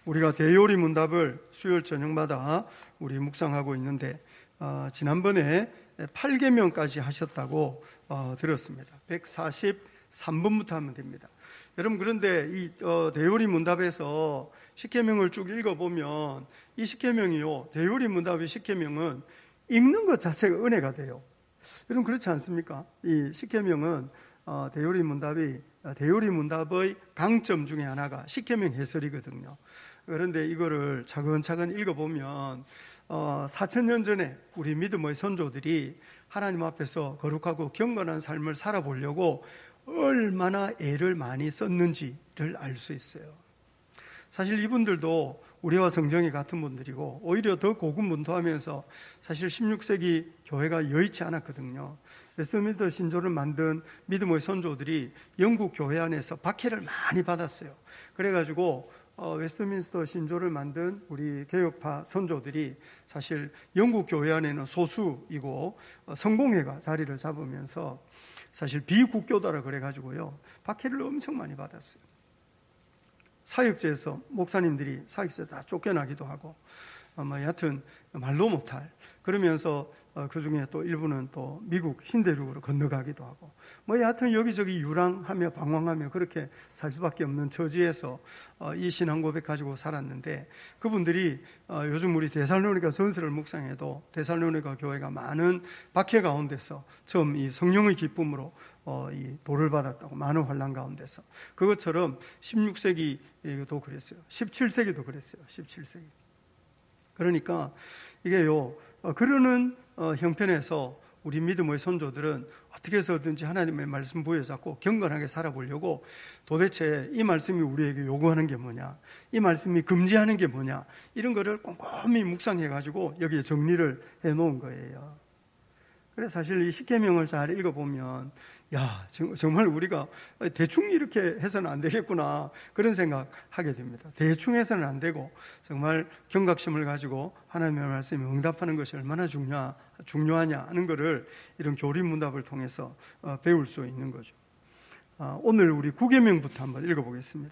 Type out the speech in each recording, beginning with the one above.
우리가 대요리 문답을 수요일 저녁마다 우리 묵상하고 있는데 지난번에 8계명까지 하셨다고 들었습니다. 143번부터 하면 됩니다. 여러분, 그런데 이 대요리 문답에서 10계명을 쭉 읽어보면 이 10계명이요, 대요리 문답의 10계명은 읽는 것 자체가 은혜가 돼요. 여러분, 그렇지 않습니까? 이 10계명은 대요리 문답의 강점 중에 하나가 10계명 해설이거든요. 그런데 이거를 차근차근 읽어보면 4,000년 전에 우리 믿음의 선조들이 하나님 앞에서 거룩하고 경건한 삶을 살아보려고 얼마나 애를 많이 썼는지를 알 수 있어요. 사실 이분들도 우리와 성정이 같은 분들이고 오히려 더 고군분투하면서 사실 16세기 교회가 여의치 않았거든요. 웨스트민스터 신조를 만든 믿음의 선조들이 영국 교회 안에서 박해를 많이 받았어요. 그래가지고 웨스트민스터 신조를 만든 우리 개혁파 선조들이 사실 영국 교회 안에는 소수이고 성공회가 자리를 잡으면서 사실 비국교다라 그래가지고요, 박해를 엄청 많이 받았어요. 사역제에서 목사님들이 사역제 다 쫓겨나기도 하고, 여하튼 말도 못할, 그러면서 그 중에 또 일부는 또 미국 신대륙으로 건너가기도 하고, 여하튼 여기저기 유랑하며 방황하며 그렇게 살 수밖에 없는 처지에서 이 신앙 고백 가지고 살았는데, 그분들이 요즘 우리 데살로니가 전서를 묵상해도 데살로니가 교회가 많은 박해 가운데서 처음 이 성령의 기쁨으로 이 도를 받았다고, 많은 환난 가운데서. 그것처럼 16세기도 그랬어요. 17세기도 그랬어요. 17세기. 그러니까 이게요, 그러는 형편에서 우리 믿음의 선조들은 어떻게 해서든지 하나님의 말씀 부여잡고 경건하게 살아보려고 도대체 이 말씀이 우리에게 요구하는 게 뭐냐, 이 말씀이 금지하는 게 뭐냐, 이런 거를 꼼꼼히 묵상해가지고 여기에 정리를 해놓은 거예요. 그래서 사실 이 10계명을 잘 읽어보면 정말 우리가 대충 이렇게 해서는 안 되겠구나, 그런 생각하게 됩니다. 대충 해서는 안 되고 정말 경각심을 가지고 하나님의 말씀에 응답하는 것이 얼마나 중요하냐 하는 것을 이런 교리문답을 통해서 배울 수 있는 거죠. 오늘 우리 9계명부터 한번 읽어보겠습니다.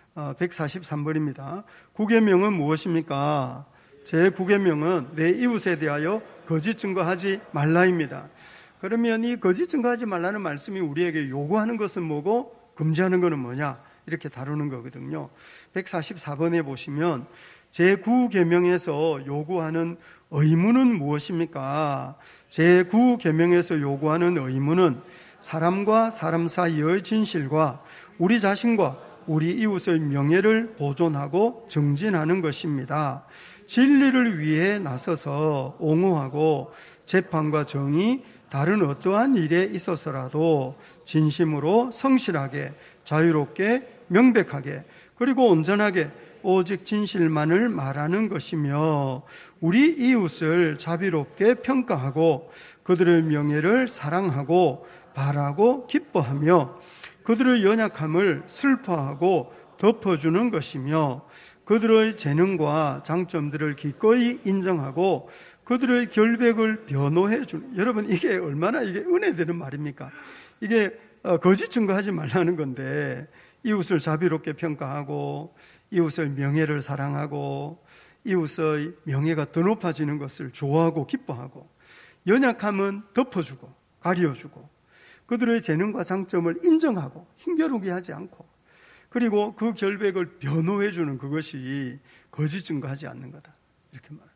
143번입니다. 9계명은 무엇입니까? 제 9계명은 내 이웃에 대하여 거짓 증거하지 말라입니다. 그러면 이 거짓 증거하지 말라는 말씀이 우리에게 요구하는 것은 뭐고 금지하는 것은 뭐냐, 이렇게 다루는 거거든요. 144번에 보시면 제 9계명에서 요구하는 의무는 무엇입니까? 제 9계명에서 요구하는 의무는 사람과 사람 사이의 진실과 우리 자신과 우리 이웃의 명예를 보존하고 정진하는 것입니다. 진리를 위해 나서서 옹호하고 재판과 정의, 다른 어떠한 일에 있어서라도 진심으로 성실하게, 자유롭게, 명백하게, 그리고 온전하게 오직 진실만을 말하는 것이며, 우리 이웃을 자비롭게 평가하고 그들의 명예를 사랑하고 바라고 기뻐하며 그들의 연약함을 슬퍼하고 덮어주는 것이며, 그들의 재능과 장점들을 기꺼이 인정하고 그들의 결백을 변호해 주는, 여러분 이게 얼마나 이게 은혜되는 말입니까? 이게 거짓 증거하지 말라는 건데, 이웃을 자비롭게 평가하고 이웃의 명예를 사랑하고 이웃의 명예가 더 높아지는 것을 좋아하고 기뻐하고, 연약함은 덮어주고 가려주고 그들의 재능과 장점을 인정하고 힘겨루게 하지 않고, 그리고 그 결백을 변호해 주는 그것이 거짓 증거하지 않는 거다, 이렇게 말합니다.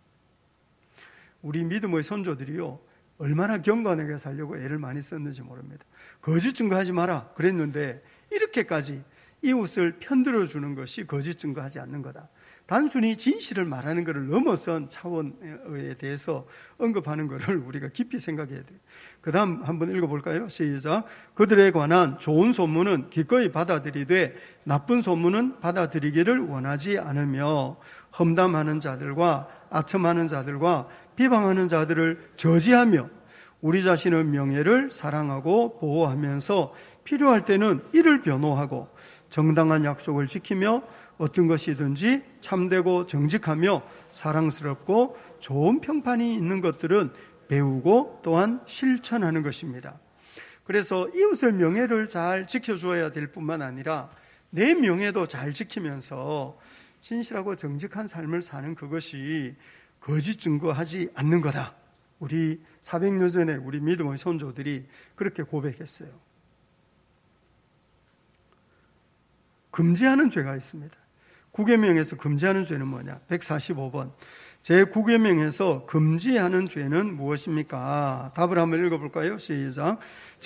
우리 믿음의 선조들이요, 얼마나 경건하게 살려고 애를 많이 썼는지 모릅니다. 거짓 증거하지 마라 그랬는데 이렇게까지 이웃을 편들어 주는 것이 거짓 증거하지 않는 거다. 단순히 진실을 말하는 것을 넘어선 차원에 대해서 언급하는 것을 우리가 깊이 생각해야 돼요. 그 다음 한번 읽어볼까요? 시작. 그들에 관한 좋은 소문은 기꺼이 받아들이되 나쁜 소문은 받아들이기를 원하지 않으며, 험담하는 자들과 아첨하는 자들과 비방하는 자들을 저지하며 우리 자신의 명예를 사랑하고 보호하면서 필요할 때는 이를 변호하고 정당한 약속을 지키며 어떤 것이든지 참되고 정직하며 사랑스럽고 좋은 평판이 있는 것들은 배우고 또한 실천하는 것입니다. 그래서 이웃의 명예를 잘 지켜줘야 될 뿐만 아니라 내 명예도 잘 지키면서 진실하고 정직한 삶을 사는 그것이 거짓 증거하지 않는 거다. 우리 400년 전에 우리 믿음의 선조들이 그렇게 고백했어요. 금지하는 죄가 있습니다. 구계명에서 금지하는 죄는 뭐냐? 145번. 제9계명에서 금지하는 죄는 무엇입니까? 답을 한번 읽어볼까요? 시작.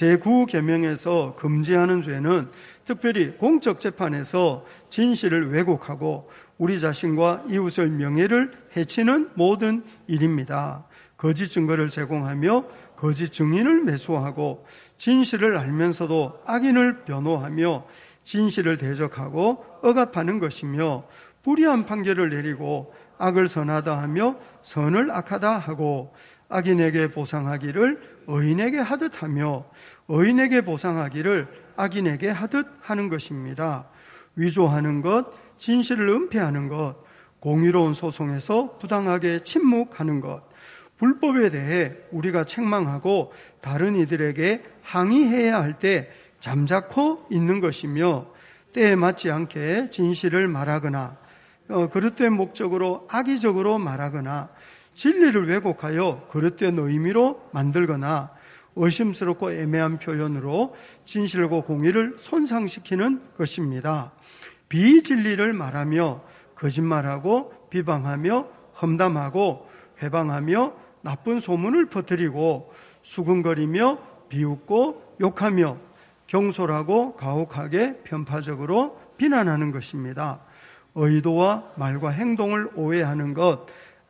제9계명에서 금지하는 죄는 특별히 공적 재판에서 진실을 왜곡하고 우리 자신과 이웃의 명예를 해치는 모든 일입니다. 거짓 증거를 제공하며 거짓 증인을 매수하고 진실을 알면서도 악인을 변호하며 진실을 대적하고 억압하는 것이며 불의한 판결을 내리고 악을 선하다 하며 선을 악하다 하고 악인에게 보상하기를 의인에게 하듯 하며 의인에게 보상하기를 악인에게 하듯 하는 것입니다. 위조하는 것, 진실을 은폐하는 것, 공의로운 소송에서 부당하게 침묵하는 것, 불법에 대해 우리가 책망하고 다른 이들에게 항의해야 할 때 잠자코 있는 것이며 때에 맞지 않게 진실을 말하거나 그릇된 목적으로 악의적으로 말하거나 진리를 왜곡하여 그릇된 의미로 만들거나 의심스럽고 애매한 표현으로 진실과 공의를 손상시키는 것입니다. 비진리를 말하며 거짓말하고 비방하며 험담하고 회방하며 나쁜 소문을 퍼뜨리고 수근거리며 비웃고 욕하며 경솔하고 가혹하게 편파적으로 비난하는 것입니다. 의도와 말과 행동을 오해하는 것,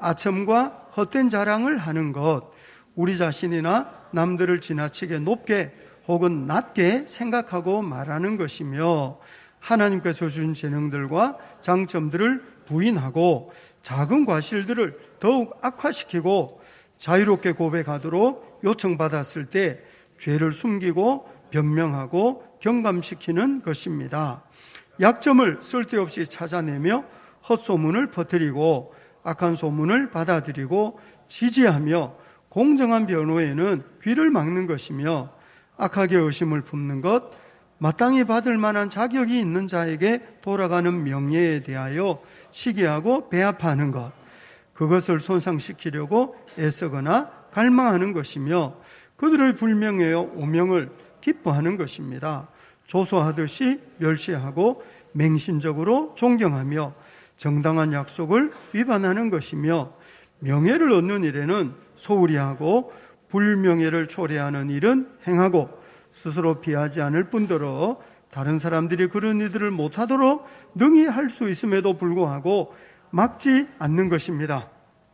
아첨과 헛된 자랑을 하는 것, 우리 자신이나 남들을 지나치게 높게 혹은 낮게 생각하고 말하는 것이며 하나님께서 주신 재능들과 장점들을 부인하고 작은 과실들을 더욱 악화시키고 자유롭게 고백하도록 요청받았을 때 죄를 숨기고 변명하고 경감시키는 것입니다. 약점을 쓸데없이 찾아내며 헛소문을 퍼뜨리고 악한 소문을 받아들이고 지지하며 공정한 변호에는 귀를 막는 것이며 악하게 의심을 품는 것, 마땅히 받을 만한 자격이 있는 자에게 돌아가는 명예에 대하여 시기하고 배합하는 것, 그것을 손상시키려고 애쓰거나 갈망하는 것이며 그들의 불명예와 오명을 기뻐하는 것입니다. 조소하듯이 멸시하고 맹신적으로 존경하며 정당한 약속을 위반하는 것이며 명예를 얻는 일에는 소홀히 하고 불명예를 초래하는 일은 행하고 스스로 피하지 않을 뿐더러 다른 사람들이 그런 일들을 못하도록 능히 할 수 있음에도 불구하고 막지 않는 것입니다.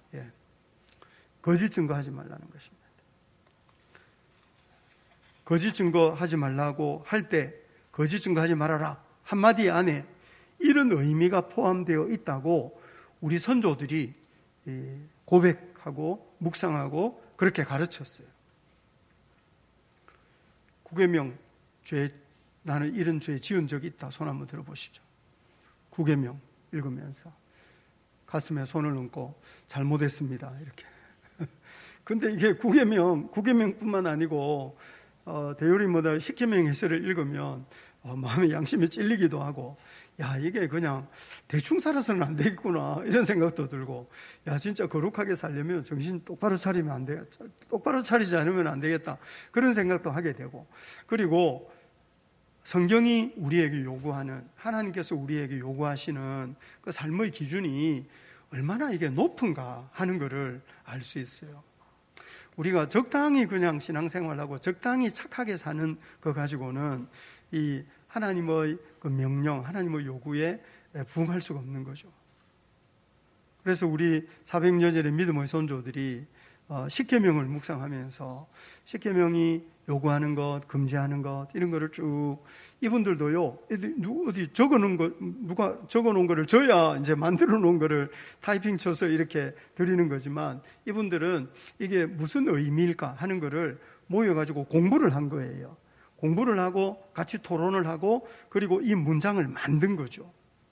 거짓 증거하지 말라는 것입니다. 거짓 증거하지 말라고 할 때 거짓 증거하지 말아라 한마디 안에 이런 의미가 포함되어 있다고 우리 선조들이 고백하고 묵상하고 그렇게 가르쳤어요. 구계명 죄, 나는 이런 죄 지은 적이 있다. 손 한번 들어보시죠. 구계명 읽으면서 가슴에 손을 얹고 잘못했습니다. 이렇게. 근데 이게 구계명뿐만 아니고 대요리마다 십계명 해설을 읽으면 마음의 양심이 찔리기도 하고, 야, 이게 그냥 대충 살아서는 안 되겠구나 이런 생각도 들고, 야, 진짜 거룩하게 살려면 정신 똑바로 차리면 안 돼, 똑바로 차리지 않으면 안 되겠다 그런 생각도 하게 되고, 그리고 성경이 우리에게 요구하는, 하나님께서 우리에게 요구하시는 그 삶의 기준이 얼마나 이게 높은가 하는 것을 알 수 있어요. 우리가 적당히 그냥 신앙생활하고 적당히 착하게 사는 거 가지고는 이 하나님의 그 명령, 하나님의 요구에 부응할 수가 없는 거죠. 그래서 우리 400년 전의 믿음의 선조들이 십계명을 묵상하면서 십계명이 요구하는 것, 금지하는 것 이런 거를 쭉, 이분들도요, 어디 적어놓은 거, 누가 적어놓은 거를 줘야 이제 만들어 놓은 거를 타이핑 쳐서 이렇게 드리는 거지만, 이분들은 이게 무슨 의미일까 하는 거를 모여가지고 공부를 한 거예요. 공부를 하고 같이 토론을 하고 그리고 이 문장을 만든 거죠.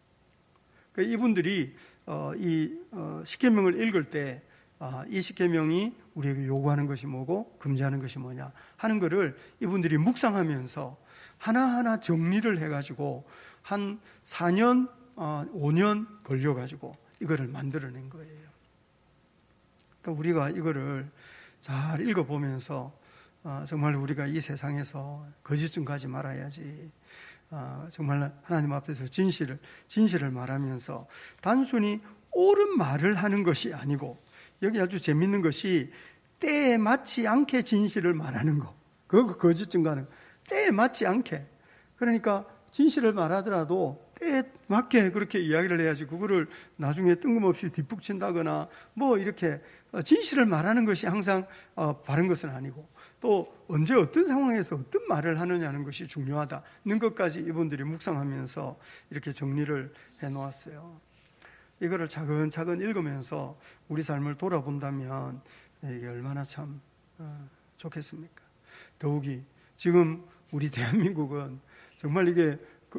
이분들이 이 십계명을 읽을 때 이 십계명이 우리에게 요구하는 것이 뭐고 금지하는 것이 뭐냐 하는 것을 이분들이 묵상하면서 하나하나 정리를 해가지고 한 4년 5년 걸려가지고 이거를 만들어낸 거예요. 그러니까 우리가 이거를 잘 읽어보면서 정말 우리가 이 세상에서 거짓 증거하지 말아야지. 정말 하나님 앞에서 진실을 말하면서 단순히 옳은 말을 하는 것이 아니고, 여기 아주 재밌는 것이 때에 맞지 않게 진실을 말하는 거. 그 거짓 증거하는 거. 때에 맞지 않게. 그러니까 진실을 말하더라도 때에 맞게 그렇게 이야기를 해야지, 그거를 나중에 뜬금없이 뒷북친다거나 뭐 이렇게 진실을 말하는 것이 항상 바른 것은 아니고, 또 언제 어떤 상황에서 어떤 말을 하느냐는 것이 중요하다는 것까지 이분들이 묵상하면서 이렇게 정리를 해놓았어요. 이거를 차근차근 읽으면서 우리 삶을 돌아본다면 이게 얼마나 참 좋겠습니까? 더욱이 지금 우리 대한민국은 정말 이게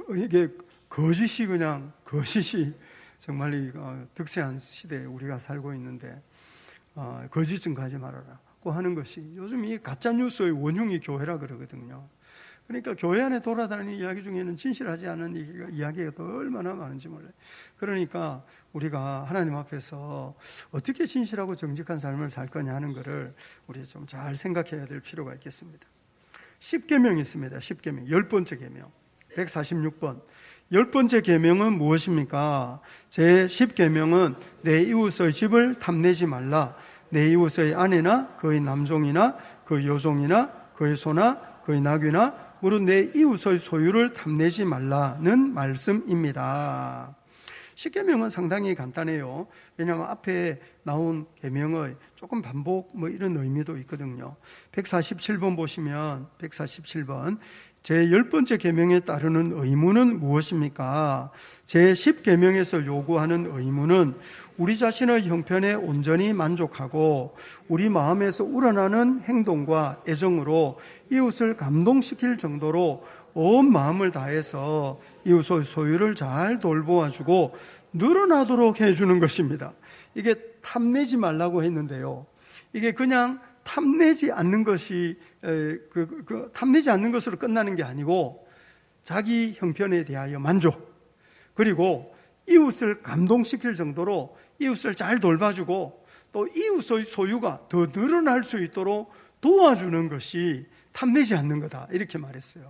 거짓이 정말 득세한 시대에 우리가 살고 있는데, 거짓 증거하지 말아라고 하는 것이, 요즘 이 가짜 뉴스의 원흉이 교회라 그러거든요. 그러니까 교회 안에 돌아다니는 이야기 중에는 진실하지 않은 이야기가 또 얼마나 많은지 몰라요. 그러니까 우리가 하나님 앞에서 어떻게 진실하고 정직한 삶을 살 거냐 하는 것을 우리 좀 잘 생각해야 될 필요가 있겠습니다. 10계명이 있습니다. 10계명, 10번째 계명, 146번. 10번째 계명은 무엇입니까? 제10계명은 내 이웃의 집을 탐내지 말라. 내 이웃의 아내나 그의 남종이나 그의 여종이나 그의 소나 그의 나귀나 무릇 내 이웃의 소유를 탐내지 말라는 말씀입니다. 10계명은 상당히 간단해요. 왜냐하면 앞에 나온 계명의 조금 반복 이런 의미도 있거든요. 147번 보시면 147번 제10번째 계명에 따르는 의무는 무엇입니까? 제10계명에서 요구하는 의무는 우리 자신의 형편에 온전히 만족하고 우리 마음에서 우러나는 행동과 애정으로 이웃을 감동시킬 정도로 온 마음을 다해서 이웃의 소유를 잘 돌보아주고 늘어나도록 해주는 것입니다. 이게 탐내지 말라고 했는데요, 이게 그냥 탐내지 않는 것이 탐내지 않는 것으로 끝나는 게 아니고, 자기 형편에 대하여 만족, 그리고 이웃을 감동시킬 정도로 이웃을 잘 돌봐주고 또 이웃의 소유가 더 늘어날 수 있도록 도와주는 것이 탐내지 않는 거다, 이렇게 말했어요.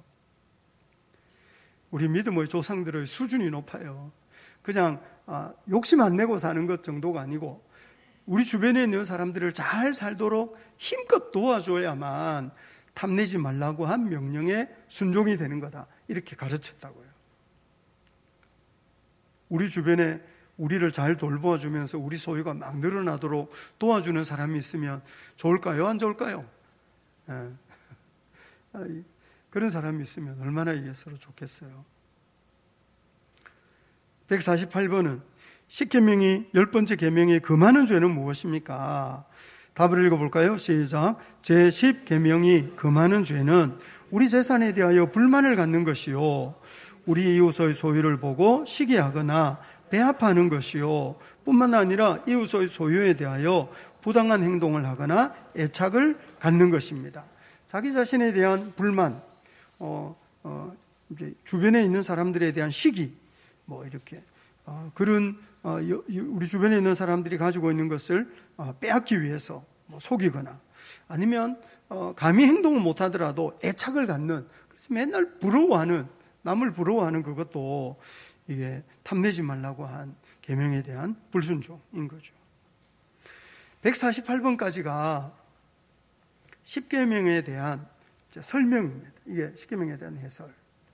우리 믿음의 조상들의 수준이 높아요. 그냥 욕심 안 내고 사는 것 정도가 아니고, 우리 주변에 있는 사람들을 잘 살도록 힘껏 도와줘야만 탐내지 말라고 한 명령에 순종이 되는 거다, 이렇게 가르쳤다고요. 우리 주변에 우리를 잘 돌보아주면서 우리 소유가 막 늘어나도록 도와주는 사람이 있으면 좋을까요? 안 좋을까요? 그런 사람이 있으면 얼마나 이게 서로 좋겠어요. 148번은 10계명이 10번째 계명에 금하는 죄는 무엇입니까? 답을 읽어볼까요? 시작. 제10계명이 금하는 죄는 우리 재산에 대하여 불만을 갖는 것이요, 우리 이웃의 소유를 보고 시기하거나 배합하는 것이요, 뿐만 아니라 이웃의 소유에 대하여 부당한 행동을 하거나 애착을 갖는 것입니다. 자기 자신에 대한 불만, 이제 주변에 있는 사람들에 대한 시기, 이렇게 그런 우리 주변에 있는 사람들이 가지고 있는 것을 빼앗기 위해서 속이거나, 아니면 감히 행동을 못하더라도 애착을 갖는, 그래서 맨날 부러워하는, 남을 부러워하는 그것도 이게 탐내지 말라고 한 계명에 대한 불순종인 거죠. 148번까지가 10계명에 대한 설명입니다. 이게 10계명에 대한 해설.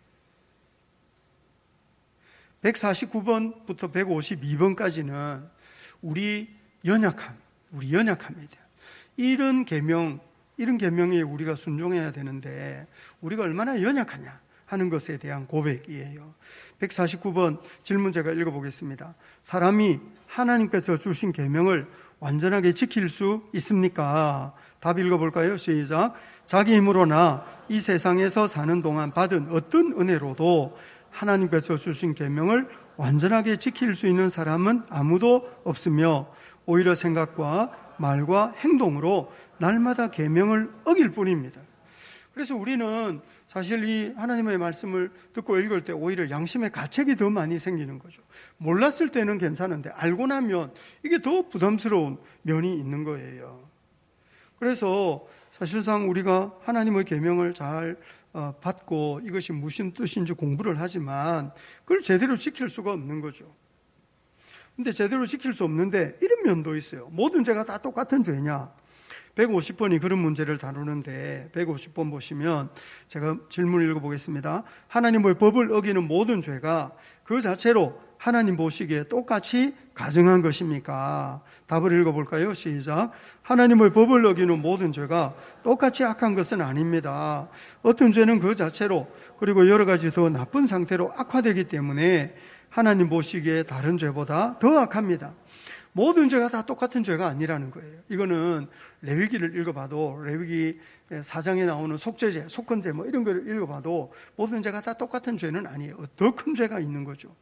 149번부터 152번까지는 우리 연약함에 대한, 이런 계명에 우리가 순종해야 되는데 우리가 얼마나 연약하냐 하는 것에 대한 고백이에요. 149번 질문제가 읽어보겠습니다. 사람이 하나님께서 주신 계명을 완전하게 지킬 수 있습니까? 답 읽어볼까요? 시작. 자기 힘으로나 이 세상에서 사는 동안 받은 어떤 은혜로도 하나님께서 주신 계명을 완전하게 지킬 수 있는 사람은 아무도 없으며, 오히려 생각과 말과 행동으로 날마다 계명을 어길 뿐입니다. 그래서 우리는 사실 이 하나님의 말씀을 듣고 읽을 때 오히려 양심의 가책이 더 많이 생기는 거죠. 몰랐을 때는 괜찮은데 알고 나면 이게 더 부담스러운 면이 있는 거예요. 그래서 사실상 우리가 하나님의 계명을 잘 받고 이것이 무슨 뜻인지 공부를 하지만 그걸 제대로 지킬 수가 없는 거죠. 근데 제대로 지킬 수 없는데 이런 면도 있어요. 모든 죄가 다 똑같은 죄냐? 150번이 그런 문제를 다루는데 150번 보시면 제가 질문을 읽어보겠습니다. 하나님의 법을 어기는 모든 죄가 그 자체로 하나님 보시기에 똑같이 가증한 것입니까? 답을 읽어볼까요? 시작. 하나님의 법을 어기는 모든 죄가 똑같이 악한 것은 아닙니다. 어떤 죄는 그 자체로 그리고 여러 가지 더 나쁜 상태로 악화되기 때문에 하나님 보시기에 다른 죄보다 더 악합니다. 모든 죄가 다 똑같은 죄가 아니라는 거예요. 이거는 레위기를 읽어봐도 레위기 4장에 나오는 속죄죄, 속건죄 뭐 이런 걸 읽어봐도 모든 죄가 다 똑같은 죄는 아니에요. 더 큰 죄가 있는 거죠.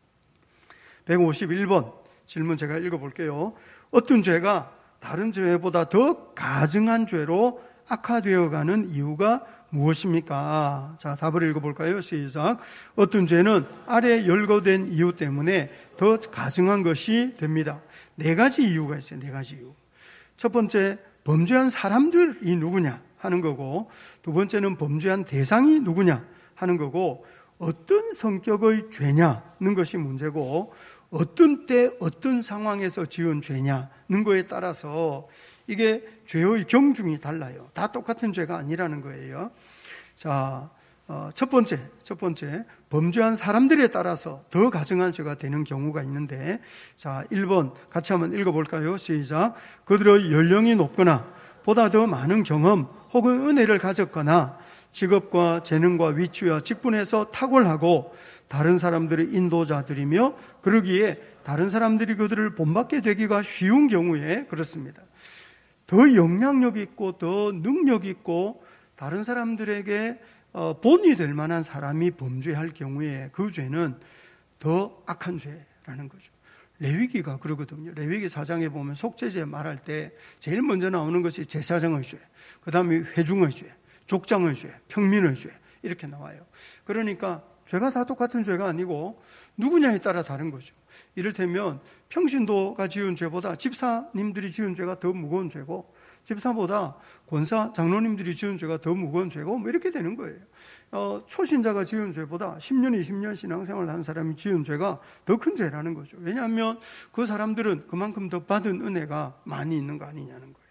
151번 질문 제가 읽어볼게요. 어떤 죄가 다른 죄보다 더 가증한 죄로 악화되어가는 이유가 무엇입니까? 자, 답을 읽어볼까요? 시작. 어떤 죄는 아래 열거된 이유 때문에 더 가증한 것이 됩니다. 4가지 이유가 있어요. 4가지 이유. 첫 번째, 범죄한 사람들이 누구냐 하는 거고, 두 번째는 범죄한 대상이 누구냐 하는 거고, 어떤 성격의 죄냐는 것이 문제고, 어떤 때 어떤 상황에서 지은 죄냐는 거에 따라서 이게 죄의 경중이 달라요. 다 똑같은 죄가 아니라는 거예요. 자, 첫 번째, 범죄한 사람들에 따라서 더 가증한 죄가 되는 경우가 있는데, 자, 1번 같이 한번 읽어볼까요? 시작. 그들의 연령이 높거나 보다 더 많은 경험 혹은 은혜를 가졌거나 직업과 재능과 위치와 직분에서 탁월하고 다른 사람들의 인도자들이며 그러기에 다른 사람들이 그들을 본받게 되기가 쉬운 경우에 그렇습니다. 더 영향력 있고 더 능력 있고 다른 사람들에게 본이 될 만한 사람이 범죄할 경우에 그 죄는 더 악한 죄라는 거죠. 레위기가 그러거든요. 레위기 4장에 보면 속죄죄 말할 때 제일 먼저 나오는 것이 제사장의 죄, 그 다음에 회중의 죄, 족장의 죄, 평민의 죄 이렇게 나와요. 그러니까 죄가 다 똑같은 죄가 아니고 누구냐에 따라 다른 거죠. 이를테면 평신도가 지은 죄보다 집사님들이 지은 죄가 더 무거운 죄고 집사보다 권사, 장로님들이 지은 죄가 더 무거운 죄고 뭐 이렇게 되는 거예요. 초신자가 지은 죄보다 10년, 20년 신앙생활을 한 사람이 지은 죄가 더 큰 죄라는 거죠. 왜냐하면 그 사람들은 그만큼 더 받은 은혜가 많이 있는 거 아니냐는 거예요.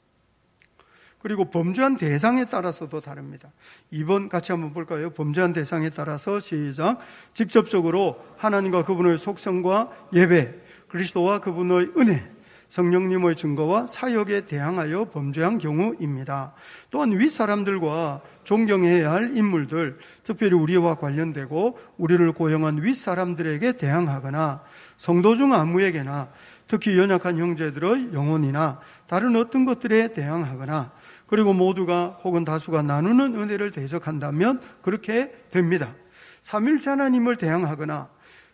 그리고 범죄한 대상에 따라서도 다릅니다. 2번 같이 한번 볼까요? 범죄한 대상에 따라서 시작. 직접적으로 하나님과 그분의 속성과 예배, 그리스도와 그분의 은혜, 성령님의 증거와 사역에 대항하여 범죄한 경우입니다. 또한 윗사람들과 존경해야 할 인물들, 특별히 우리와 관련되고 우리를 고용한 윗사람들에게 대항하거나 성도 중 아무에게나 특히 연약한 형제들의 영혼이나 다른 어떤 것들에 대항하거나 그리고 모두가 혹은 다수가 나누는 은혜를 대적한다면 그렇게 됩니다. 삼위일체 하나님을 대항하거나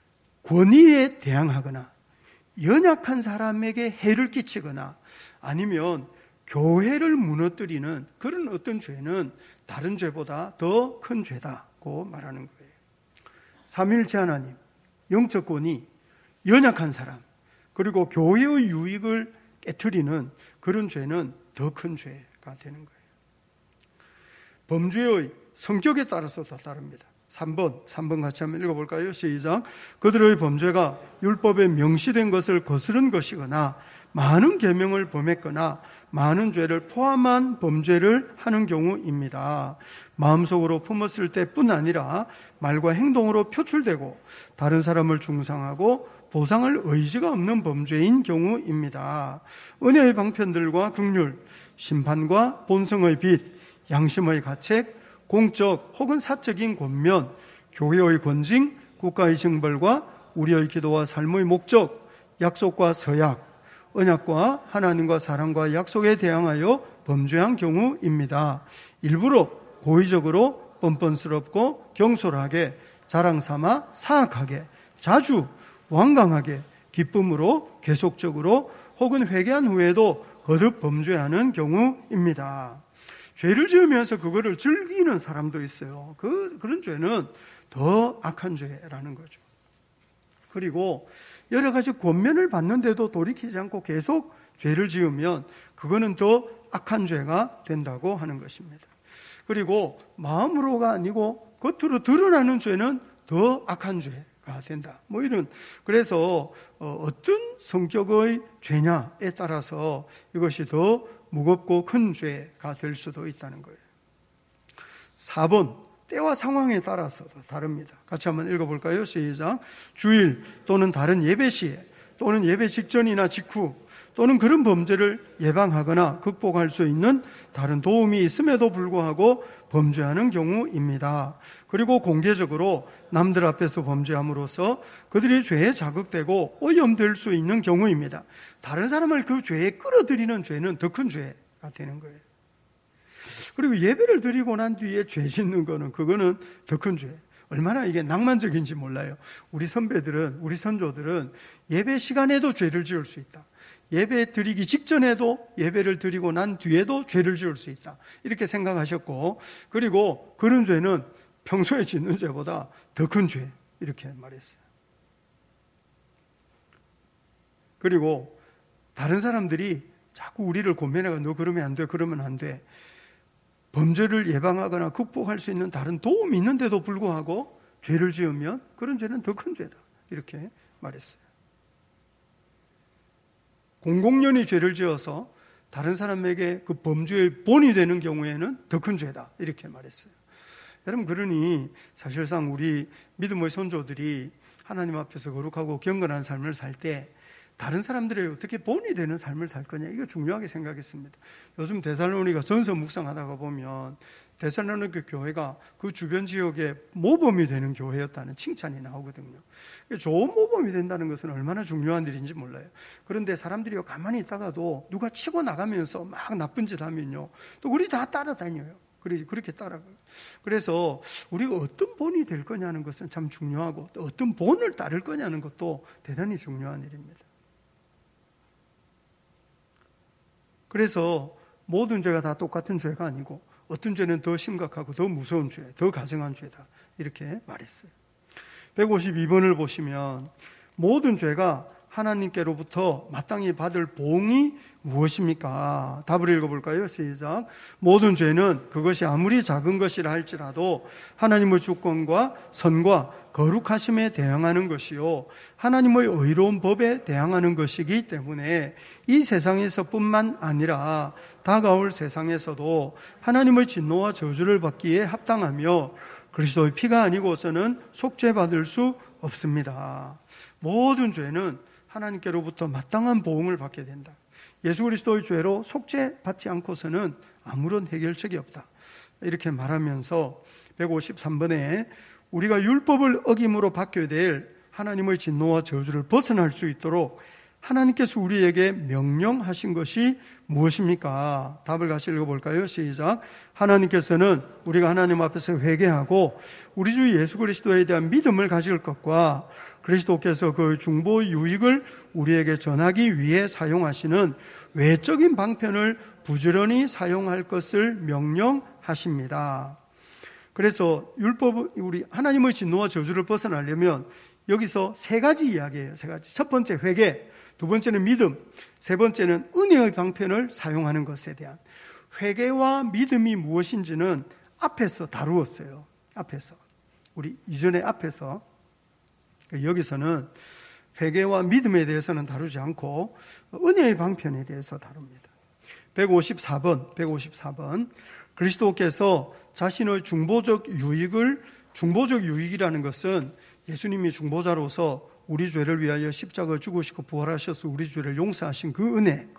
권위에 대항하거나 연약한 사람에게 해를 끼치거나 아니면 교회를 무너뜨리는 그런 어떤 죄는 다른 죄보다 더 큰 죄다고 말하는 거예요. 삼위일체 하나님, 영적 권위, 연약한 사람, 그리고 교회의 유익을 깨트리는 그런 죄는 더 큰 죄가 되는 거예요. 범죄의 성격에 따라서도 다릅니다. 3번 같이 한번 읽어볼까요? 시작. 그들의 범죄가 율법에 명시된 것을 거스른 것이거나 많은 계명을 범했거나 많은 죄를 포함한 범죄를 하는 경우입니다. 마음속으로 품었을 때뿐 아니라 말과 행동으로 표출되고 다른 사람을 중상하고 보상할 의지가 없는 범죄인 경우입니다. 은혜의 방편들과 긍휼, 심판과 본성의 빛, 양심의 가책, 공적 혹은 사적인 권면, 교회의 권징, 국가의 징벌과 우리의 기도와 삶의 목적, 약속과 서약, 언약과 하나님과 사랑과 약속에 대항하여 범죄한 경우입니다. 일부러 고의적으로 뻔뻔스럽고 경솔하게 자랑삼아 사악하게 자주 완강하게 기쁨으로 계속적으로 혹은 회개한 후에도 거듭 범죄하는 경우입니다. 죄를 지으면서 그거를 즐기는 사람도 있어요. 그런 죄는 더 악한 죄라는 거죠. 그리고 여러 가지 권면을 받는데도 돌이키지 않고 계속 죄를 지으면 그거는 더 악한 죄가 된다고 하는 것입니다. 그리고 마음으로가 아니고 겉으로 드러나는 죄는 더 악한 죄가 된다. 그래서 어떤 성격의 죄냐에 따라서 이것이 더 무겁고 큰 죄가 될 수도 있다는 거예요. 4번, 때와 상황에 따라서도 다릅니다. 같이 한번 읽어볼까요? 시작. 주일 또는 다른 예배 시에 또는 예배 직전이나 직후 또는 그런 범죄를 예방하거나 극복할 수 있는 다른 도움이 있음에도 불구하고 범죄하는 경우입니다. 그리고 공개적으로 남들 앞에서 범죄함으로써 그들이 죄에 자극되고 오염될 수 있는 경우입니다. 다른 사람을 그 죄에 끌어들이는 죄는 더 큰 죄가 되는 거예요. 그리고 예배를 드리고 난 뒤에 죄 짓는 거는 그거는 더 큰 죄. 얼마나 이게 낭만적인지 몰라요. 우리 선배들은, 우리 선조들은 예배 시간에도 죄를 지을 수 있다. 예배 드리기 직전에도 예배를 드리고 난 뒤에도 죄를 지을 수 있다. 이렇게 생각하셨고, 그리고 그런 죄는 평소에 짓는 죄보다 더 큰 죄. 이렇게 말했어요. 그리고 다른 사람들이 자꾸 우리를 고면해가 너 그러면 안 돼, 그러면 안 돼. 범죄를 예방하거나 극복할 수 있는 다른 도움이 있는데도 불구하고 죄를 지으면 그런 죄는 더 큰 죄다. 이렇게 말했어요. 공공연히 죄를 지어서 다른 사람에게 그 범죄의 본이 되는 경우에는 더 큰 죄다. 이렇게 말했어요. 여러분, 그러니 사실상 우리 믿음의 선조들이 하나님 앞에서 거룩하고 경건한 삶을 살 때 다른 사람들에게 어떻게 본이 되는 삶을 살 거냐, 이거 중요하게 생각했습니다. 요즘 데살로니가 전서 묵상하다가 보면 데살로니가 교회가 그 주변 지역에 모범이 되는 교회였다는 칭찬이 나오거든요. 좋은 모범이 된다는 것은 얼마나 중요한 일인지 몰라요. 그런데 사람들이 가만히 있다가도 누가 치고 나가면서 막 나쁜 짓 하면요, 또 우리 다 따라다녀요. 그렇게 따라가요. 그래서 우리가 어떤 본이 될 거냐는 것은 참 중요하고, 또 어떤 본을 따를 거냐는 것도 대단히 중요한 일입니다. 그래서 모든 죄가 다 똑같은 죄가 아니고 어떤 죄는 더 심각하고 더 무서운 죄, 더 가증한 죄다. 이렇게 말했어요. 152번을 보시면 모든 죄가 하나님께로부터 마땅히 받을 보응이 무엇입니까? 답을 읽어볼까요? 시작. 모든 죄는 그것이 아무리 작은 것이라 할지라도 하나님의 주권과 선과 거룩하심에 대항하는 것이요, 하나님의 의로운 법에 대항하는 것이기 때문에 이 세상에서뿐만 아니라 다가올 세상에서도 하나님의 진노와 저주를 받기에 합당하며 그리스도의 피가 아니고서는 속죄받을 수 없습니다. 모든 죄는 하나님께로부터 마땅한 보응을 받게 된다. 예수 그리스도의 죄로 속죄받지 않고서는 아무런 해결책이 없다. 이렇게 말하면서 153번에 우리가 율법을 어김으로 받게 될 하나님의 진노와 저주를 벗어날 수 있도록 하나님께서 우리에게 명령하신 것이 무엇입니까? 답을 같이 읽어볼까요? 시작. 하나님께서는 우리가 하나님 앞에서 회개하고 우리 주 예수 그리스도에 대한 믿음을 가질 것과 그리스도께서 그 중보 유익을 우리에게 전하기 위해 사용하시는 외적인 방편을 부지런히 사용할 것을 명령하십니다. 그래서 우리 하나님의 진노와 저주를 벗어나려면 여기서 세 가지 이야기예요. 세 가지. 첫 번째 회개, 두 번째는 믿음, 세 번째는 은혜의 방편을 사용하는 것에 대한. 회개와 믿음이 무엇인지는 앞에서 다루었어요. 앞에서. 우리 이전에 앞에서. 여기서는 회개와 믿음에 대해서는 다루지 않고 은혜의 방편에 대해서 다룹니다. 154번. 그리스도께서 자신의 중보적 유익이라는 것은 예수님이 중보자로서 우리 죄를 위하여 십자가를 죽으시고 부활하셔서 우리 죄를 용서하신 그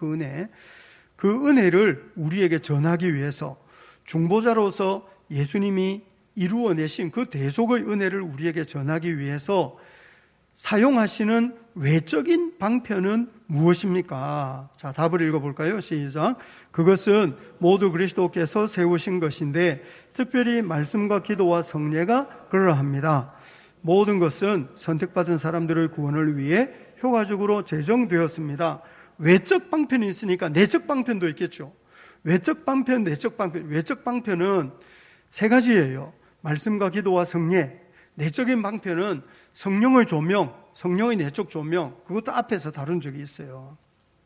은혜를 우리에게 전하기 위해서 중보자로서 예수님이 이루어내신 그 대속의 은혜를 우리에게 전하기 위해서 사용하시는 외적인 방편은 무엇입니까? 자, 답을 읽어볼까요? 시작. 그것은 모두 그리스도께서 세우신 것인데 특별히 말씀과 기도와 성례가 그러합니다. 모든 것은 선택받은 사람들의 구원을 위해 효과적으로 제정되었습니다. 외적 방편이 있으니까 내적 방편도 있겠죠. 외적 방편, 내적 방편. 외적 방편은 세 가지예요. 말씀과 기도와 성례. 내적인 방편은 성령의 조명, 성령의 내적 조명. 그것도 앞에서 다룬 적이 있어요.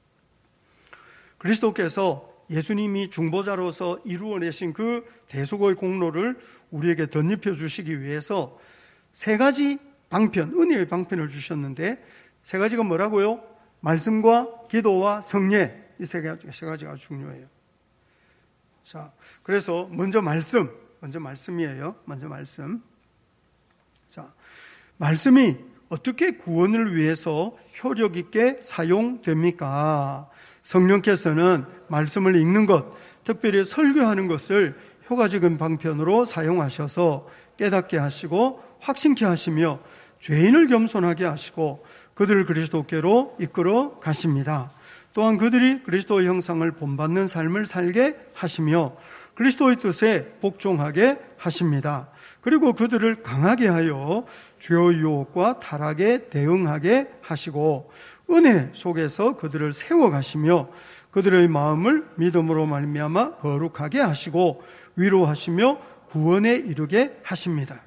그리스도께서 예수님이 중보자로서 이루어내신 그 대속의 공로를 우리에게 덧입혀 주시기 위해서 세 가지 방편, 은혜의 방편을 주셨는데 세 가지가 뭐라고요? 말씀과 기도와 성례. 이 세 가지가 중요해요. 자, 그래서 먼저 말씀이에요. 먼저 말씀. 자, 말씀이 어떻게 구원을 위해서 효력 있게 사용됩니까? 성령께서는 말씀을 읽는 것, 특별히 설교하는 것을 효과적인 방편으로 사용하셔서 깨닫게 하시고 확신케 하시며 죄인을 겸손하게 하시고 그들을 그리스도께로 이끌어 가십니다. 또한 그들이 그리스도의 형상을 본받는 삶을 살게 하시며 그리스도의 뜻에 복종하게 하십니다. 그리고 그들을 강하게 하여 죄의 유혹과 타락에 대응하게 하시고 은혜 속에서 그들을 세워가시며 그들의 마음을 믿음으로 말미암아 거룩하게 하시고 위로하시며 구원에 이르게 하십니다.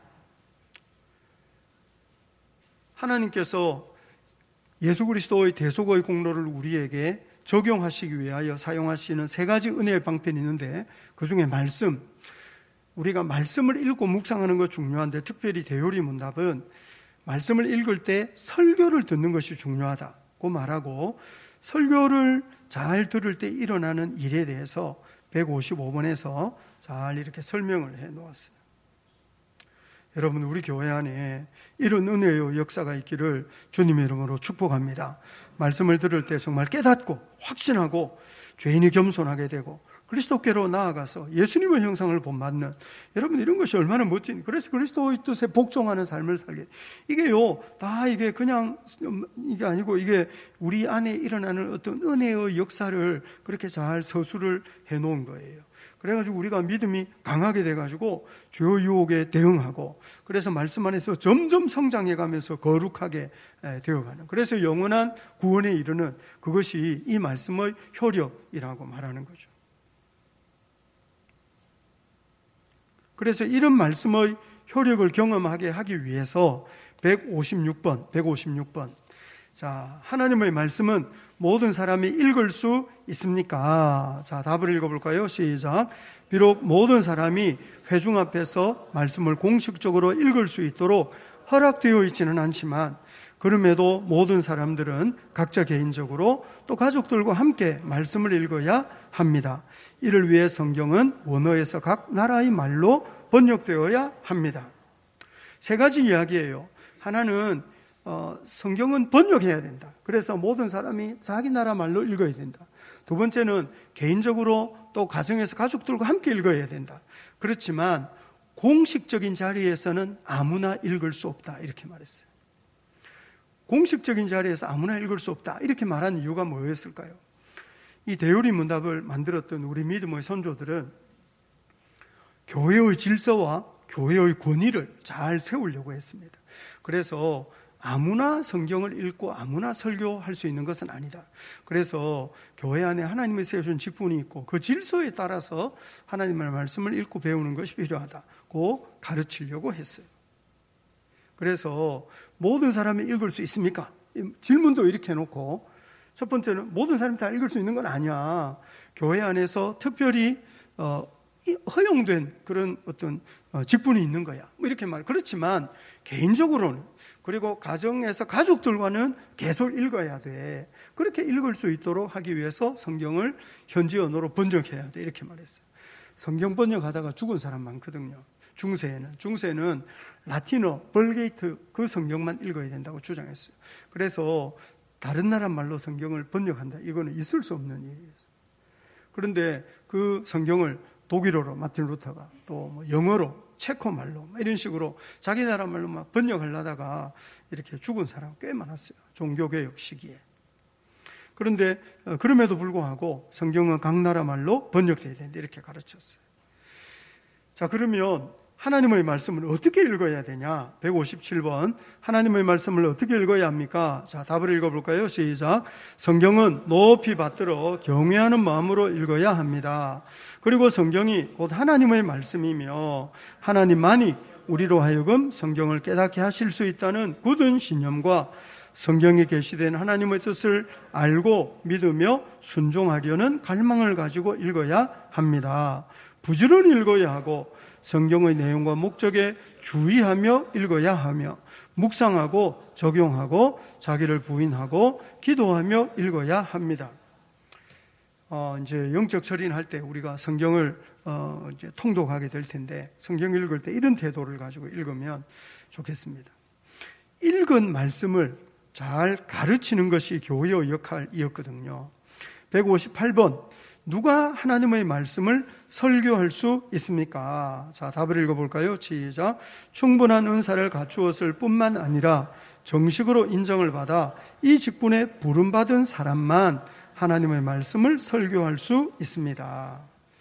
하나님께서 예수 그리스도의 대속의 공로를 우리에게 적용하시기 위하여 사용하시는 세 가지 은혜의 방편이 있는데 그중에 말씀, 우리가 말씀을 읽고 묵상하는 것 중요한데 특별히 대요리 문답은 말씀을 읽을 때 설교를 듣는 것이 중요하다고 말하고 설교를 잘 들을 때 일어나는 일에 대해서 155번에서 잘 이렇게 설명을 해 놓았어요. 여러분, 우리 교회 안에 이런 은혜의 역사가 있기를 주님의 이름으로 축복합니다. 말씀을 들을 때 정말 깨닫고 확신하고 죄인이 겸손하게 되고 그리스도께로 나아가서 예수님의 형상을 본받는, 여러분 이런 것이 얼마나 멋진, 그래서 그리스도의 뜻에 복종하는 삶을 살게, 이게요 다 이게 그냥 이게 아니고 이게 우리 안에 일어나는 어떤 은혜의 역사를 그렇게 잘 서술을 해놓은 거예요. 그래가지고 우리가 믿음이 강하게 돼가지고 죄의 유혹에 대응하고 그래서 말씀 안에서 점점 성장해가면서 거룩하게 되어가는, 그래서 영원한 구원에 이르는 그것이 이 말씀의 효력이라고 말하는 거죠. 그래서 이런 말씀의 효력을 경험하게 하기 위해서 156번. 자, 하나님의 말씀은 모든 사람이 읽을 수 있습니까? 자, 답을 읽어볼까요? 시작. 비록 모든 사람이 회중 앞에서 말씀을 공식적으로 읽을 수 있도록 허락되어 있지는 않지만 그럼에도 모든 사람들은 각자 개인적으로 또 가족들과 함께 말씀을 읽어야 합니다. 이를 위해 성경은 원어에서 각 나라의 말로 번역되어야 합니다. 세 가지 이야기예요. 하나는 성경은 번역해야 된다. 그래서 모든 사람이 자기 나라 말로 읽어야 된다. 두 번째는 개인적으로 또 가정에서 가족들과 함께 읽어야 된다. 그렇지만 공식적인 자리에서는 아무나 읽을 수 없다. 이렇게 말했어요. 공식적인 자리에서 아무나 읽을 수 없다. 이렇게 말한 이유가 뭐였을까요? 이 대요리 문답을 만들었던 우리 믿음의 선조들은 교회의 질서와 교회의 권위를 잘 세우려고 했습니다. 그래서 아무나 성경을 읽고 아무나 설교할 수 있는 것은 아니다. 그래서 교회 안에 하나님이 세워준 직분이 있고 그 질서에 따라서 하나님의 말씀을 읽고 배우는 것이 필요하다고 가르치려고 했어요. 그래서 모든 사람이 읽을 수 있습니까? 질문도 이렇게 해놓고, 첫 번째는 모든 사람이 다 읽을 수 있는 건 아니야. 교회 안에서 특별히 허용된 그런 어떤 직분이 있는 거야. 뭐 이렇게 말. 그렇지만 개인적으로는, 그리고 가정에서 가족들과는 계속 읽어야 돼. 그렇게 읽을 수 있도록 하기 위해서 성경을 현지 언어로 번역해야 돼. 이렇게 말했어요. 성경 번역하다가 죽은 사람 많거든요. 중세는 라틴어, 벌게이트 그 성경만 읽어야 된다고 주장했어요. 그래서 다른 나라 말로 성경을 번역한다. 이거는 있을 수 없는 일이에요. 그런데 그 성경을 독일어로 마틴 루터가 또 영어로 체코 말로 이런 식으로 자기 나라 말로 막 번역하려다가 이렇게 죽은 사람 꽤 많았어요. 종교개혁 시기에. 그런데 그럼에도 불구하고 성경은 각 나라 말로 번역돼야 된다. 이렇게 가르쳤어요. 자, 그러면 하나님의 말씀을 어떻게 읽어야 되냐? 157번. 하나님의 말씀을 어떻게 읽어야 합니까? 자, 답을 읽어볼까요? 시작. 성경은 높이 받들어 경외하는 마음으로 읽어야 합니다. 그리고 성경이 곧 하나님의 말씀이며 하나님만이 우리로 하여금 성경을 깨닫게 하실 수 있다는 굳은 신념과 성경에 계시된 하나님의 뜻을 알고 믿으며 순종하려는 갈망을 가지고 읽어야 합니다. 부지런히 읽어야 하고 성경의 내용과 목적에 주의하며 읽어야 하며 묵상하고 적용하고 자기를 부인하고 기도하며 읽어야 합니다. 이제 영적 철인할 때 우리가 성경을 이제 통독하게 될 텐데 성경 읽을 때 이런 태도를 가지고 읽으면 좋겠습니다. 읽은 말씀을 잘 가르치는 것이 교회의 역할이었거든요. 158번. 누가 하나님의 말씀을 설교할 수 있습니까? 자, 답을 읽어볼까요? 시작. 충분한 은사를 갖추었을 뿐만 아니라 정식으로 인정을 받아 이 직분에 부름받은 사람만 하나님의 말씀을 설교할 수 있습니다.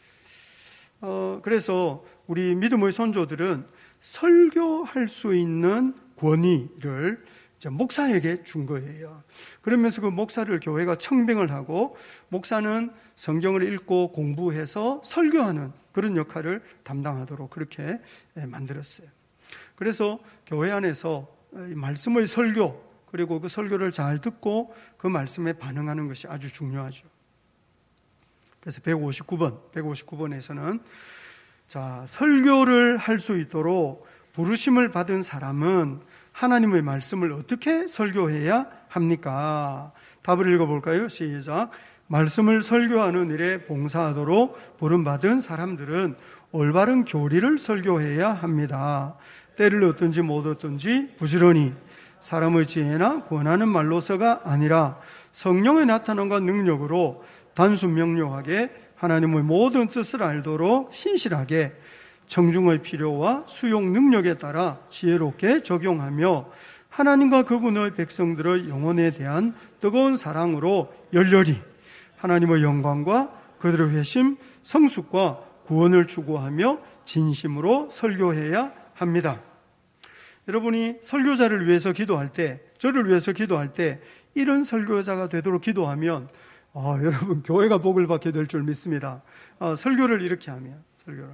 그래서 우리 믿음의 선조들은 설교할 수 있는 권위를 목사에게 준 거예요. 그러면서 그 목사를 교회가 청빙을 하고 목사는 성경을 읽고 공부해서 설교하는 그런 역할을 담당하도록 그렇게 만들었어요. 그래서 교회 안에서 말씀의 설교 그리고 그 설교를 잘 듣고 그 말씀에 반응하는 것이 아주 중요하죠. 그래서 159번에서는 자, 설교를 할 수 있도록 부르심을 받은 사람은 하나님의 말씀을 어떻게 설교해야 합니까? 답을 읽어볼까요? 시작. 말씀을 설교하는 일에 봉사하도록 부름받은 사람들은 올바른 교리를 설교해야 합니다. 때를 얻든지 못 얻든지 부지런히 사람의 지혜나 권하는 말로서가 아니라 성령의 나타남과 능력으로 단순 명료하게 하나님의 모든 뜻을 알도록 신실하게 청중의 필요와 수용 능력에 따라 지혜롭게 적용하며 하나님과 그분의 백성들의 영혼에 대한 뜨거운 사랑으로 열렬히 하나님의 영광과 그들의 회심, 성숙과 구원을 추구하며 진심으로 설교해야 합니다. 여러분이 설교자를 위해서 기도할 때, 저를 위해서 기도할 때 이런 설교자가 되도록 기도하면 여러분 교회가 복을 받게 될 줄 믿습니다. 설교를 이렇게 하면 설교를.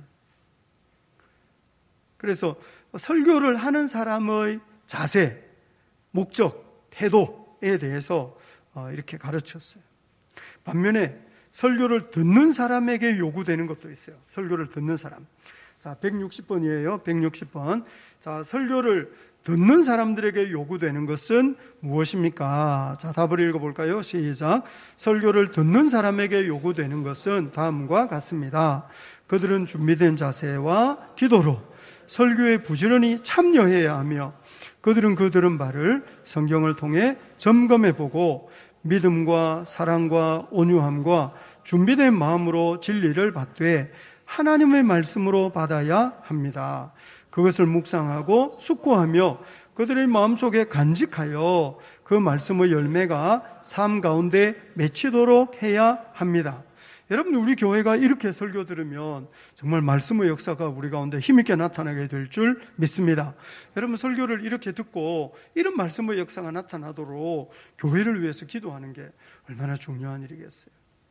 그래서 설교를 하는 사람의 자세, 목적, 태도에 대해서 이렇게 가르쳤어요. 반면에 설교를 듣는 사람에게 요구되는 것도 있어요. 설교를 듣는 사람. 자, 160번이에요. 160번. 자, 설교를 듣는 사람들에게 요구되는 것은 무엇입니까? 자, 답을 읽어볼까요? 시작. 설교를 듣는 사람에게 요구되는 것은 다음과 같습니다. 그들은 준비된 자세와 기도로 설교에 부지런히 참여해야 하며 그들은 그 들은 바를 성경을 통해 점검해보고 믿음과 사랑과 온유함과 준비된 마음으로 진리를 받되 하나님의 말씀으로 받아야 합니다. 그것을 묵상하고 숙고하며 그들의 마음속에 간직하여 그 말씀의 열매가 삶 가운데 맺히도록 해야 합니다. 여러분, 우리 교회가 이렇게 설교 들으면 정말 말씀의 역사가 우리 가운데 힘있게 나타나게 될 줄 믿습니다. 여러분, 설교를 이렇게 듣고 이런 말씀의 역사가 나타나도록 교회를 위해서 기도하는 게 얼마나 중요한 일이겠어요.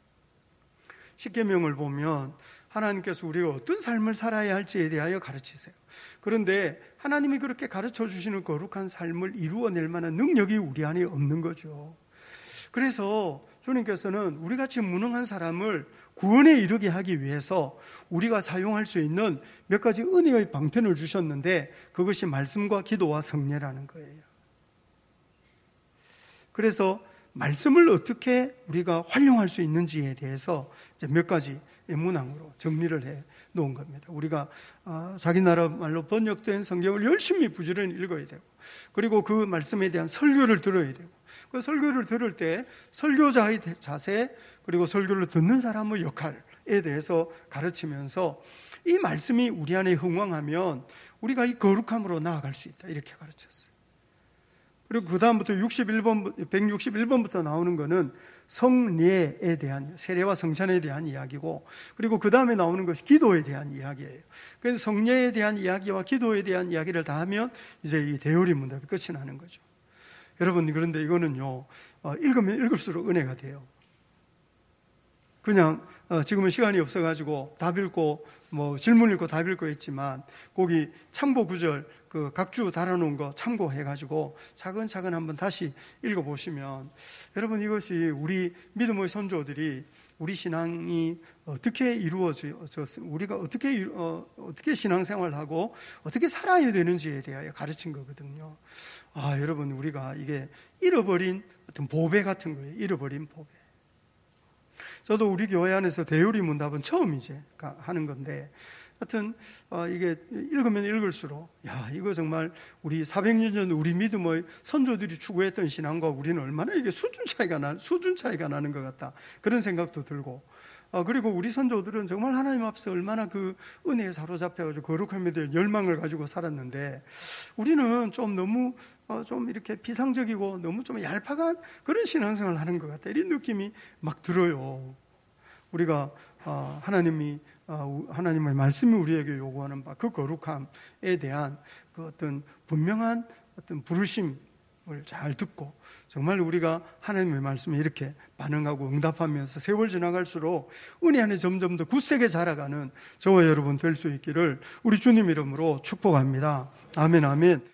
십계명을 보면 하나님께서 우리가 어떤 삶을 살아야 할지에 대하여 가르치세요. 그런데 하나님이 그렇게 가르쳐 주시는 거룩한 삶을 이루어낼 만한 능력이 우리 안에 없는 거죠. 그래서 주님께서는 우리같이 무능한 사람을 구원에 이르게 하기 위해서 우리가 사용할 수 있는 몇 가지 은혜의 방편을 주셨는데 그것이 말씀과 기도와 성례라는 거예요. 그래서 말씀을 어떻게 우리가 활용할 수 있는지에 대해서 이제 몇 가지 문항으로 정리를 해 놓은 겁니다. 우리가 자기 나라 말로 번역된 성경을 열심히 부지런히 읽어야 되고, 그리고 그 말씀에 대한 설교를 들어야 되고, 그 설교를 들을 때 설교자의 자세, 그리고 설교를 듣는 사람의 역할에 대해서 가르치면서 이 말씀이 우리 안에 흥왕하면 우리가 이 거룩함으로 나아갈 수 있다, 이렇게 가르쳤어요. 그리고 그 다음부터 161번부터 나오는 거는 성례에 대한, 세례와 성찬에 대한 이야기고, 그리고 그 다음에 나오는 것이 기도에 대한 이야기예요. 그래서 성례에 대한 이야기와 기도에 대한 이야기를 다 하면 이제 이 대요리 문답이 끝이 나는 거죠. 여러분, 그런데 이거는요, 읽으면 읽을수록 은혜가 돼요. 그냥 지금은 시간이 없어가지고 답 읽고 질문 읽고 답 읽고 했지만, 거기 참고 구절 그 각주 달아놓은 거 참고해가지고 차근차근 한번 다시 읽어보시면, 여러분, 이것이 우리 믿음의 선조들이 우리 신앙이 어떻게 이루어졌, 우리가 어떻게 신앙생활하고 어떻게 살아야 되는지에 대하여 가르친 거거든요. 여러분, 우리가 이게 잃어버린 어떤 보배 같은 거예요. 잃어버린 보배. 저도 우리 교회 안에서 대요리 문답은 처음 이제 하는 건데, 하여튼 이게 읽으면 읽을수록 이거 정말 우리 400년 전 우리 믿음의 선조들이 추구했던 신앙과 우리는 얼마나 이게 수준 차이가 나는 것 같다, 그런 생각도 들고, 그리고 우리 선조들은 정말 하나님 앞에서 얼마나 그 은혜에 사로잡혀가지고 거룩함에 대한 열망을 가지고 살았는데, 우리는 좀 너무 좀 이렇게 비상적이고 너무 좀 얄팍한 그런 신앙생활을 하는 것 같다, 이런 느낌이 막 들어요. 우리가 하나님의 말씀이 우리에게 요구하는 바, 그 거룩함에 대한 그 어떤 분명한 어떤 부르심을 잘 듣고, 정말 우리가 하나님의 말씀에 이렇게 반응하고 응답하면서 세월 지나갈수록 은혜 안에 점점 더 굳세게 자라가는 저와 여러분 될 수 있기를 우리 주님 이름으로 축복합니다. 아멘, 아멘.